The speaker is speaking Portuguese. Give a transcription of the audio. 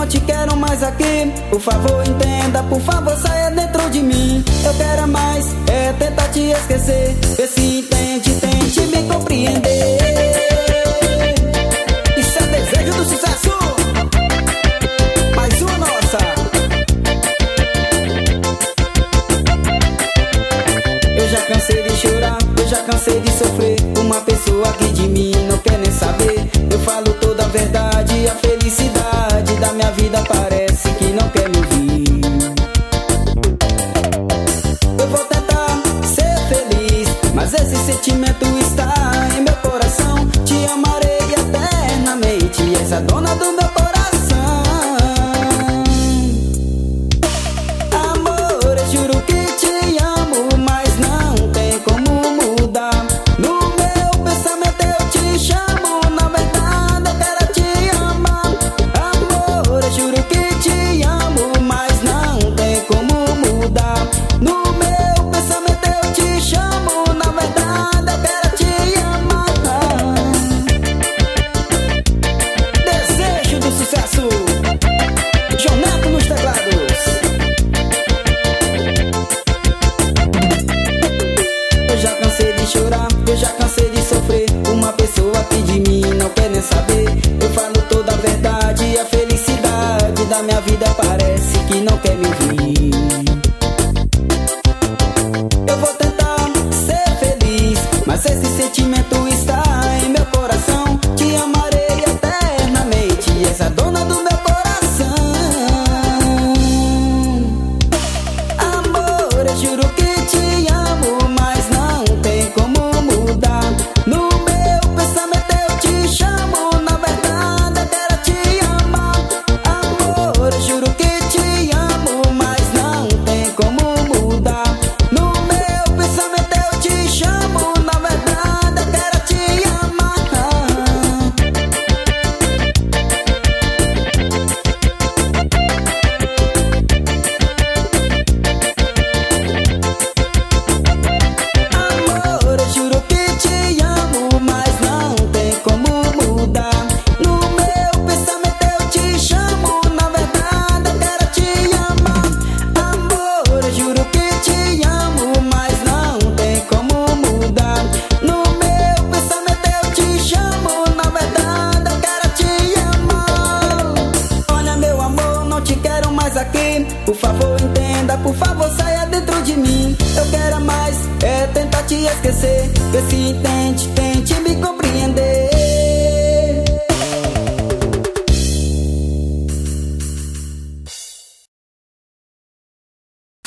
te quero mais aqui. Por favor entenda, por favor saia dentro de mim. Eu quero mais, é tentar te esquecer. Vê se entende, tente me compreender. Isso é desejo do sucesso. Mais uma nossa. Eu já cansei de chorar, eu já cansei de sofrer. Uma pessoa que de mim não quer nem saber. Eu falo toda a verdade, a felicidade da minha vida parece que não quer me ouvir. Eu vou tentar ser feliz, mas esse sentimento está em meu coração. Te amarei eternamente, és a dona do meu coração. Amor, eu juro que te amo, mas não tem como mudar. No meu pensamento eu te chamo, na verdade eu quero te amar. Amor, eu juro que te amo, mas não tem como mudar. No meu pensamento eu te chamo, na verdade eu quero te amar. Desejo do sucesso, João Neto nos teclados. Eu já cansei de chorar, eu já cansei de sofrer. Uma pessoa que de mim não quer nem saber. Eu falo toda a verdade, a felicidade da minha vida parece que não quer me ouvir. Eu vou tentar ser feliz, mas esse sentimento está em meu coração. Te amarei eternamente, és a dona do meu coração. Amor, eu juro que te amo, mas não tem como mudar. No meu pensamento eu te chamo, na verdade eu quero te amar. Amor, eu juro que te amo, mas não tem como mudar. No meu pensamento eu te chamo, na verdade eu quero te amar. Amor, eu juro que te amo, mas não tem como mudar. No meu pensamento eu te chamo, na verdade eu quero te amar. Amor, eu juro que te amo, mas não tem como mudar. No meu pensamento eu te chamo, na verdade eu quero te amar. Olha meu amor, não te quero mais aqui. Por favor entenda, por favor saia dentro de mim. Eu quero mais, é tentar te esquecer. Vê se entende, tente me compreender.